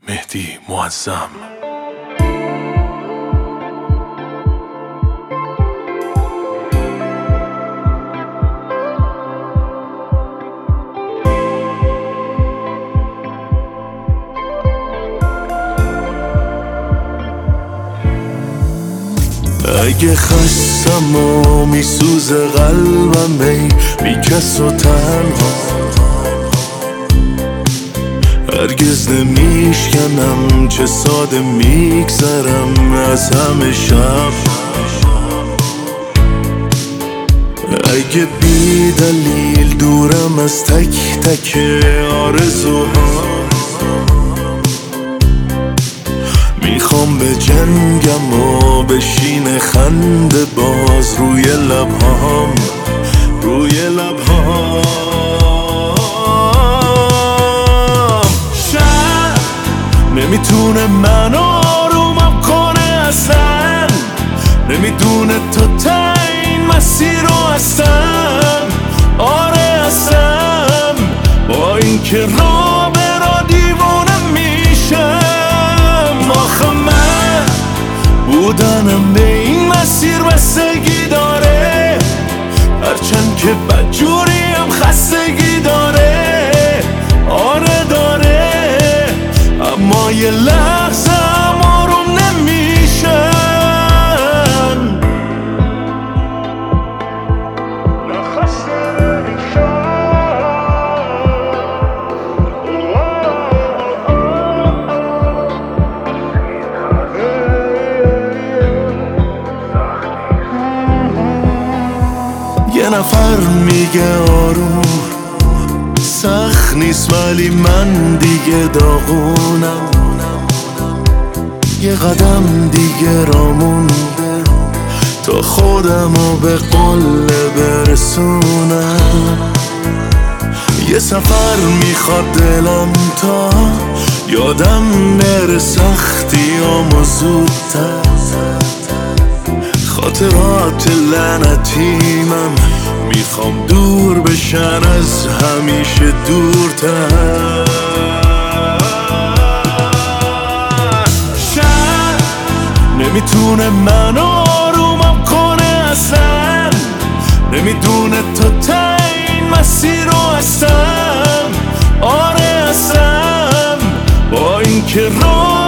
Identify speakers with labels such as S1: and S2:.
S1: مهدی معظم. اگه خستم و میسوزه قلبم بی کس و تنها، هرگز نمیشکنم چه ساده میگذرم از همه شب. اگه بی دلیل دورم از تک تک آرزوها، میخوام به جنگم و بشین خنده باز روی لبهام، روی لبهام. شب نمیتونه منو آرومم کنه اصلا، نمیدونه تو تا این مسیر رو هستم. آره هستم، با این که را به را دیوانم میشم. آخه من بودنم به این مسیر بستگی داره، هرچند که بدجوریم خستگی داره. آره داره، اما یه لحظه هم آروم نمیشن. یه نفر میگه آروم سخت نیست، ولی من دیگه داغونم. یه قدم دیگه را مونده تا خودمو به قله برسونم. یه سفر میخواد دلم تا یادم نره سختیامو زودتر. خاطرات لعنتیمم میخوام دور بشن از همیشه دورتر. شب نمیتونه منو آرومم کنه اصلا، نمیدونه تو تا این مسیر رو هستم. آره هستم، با این که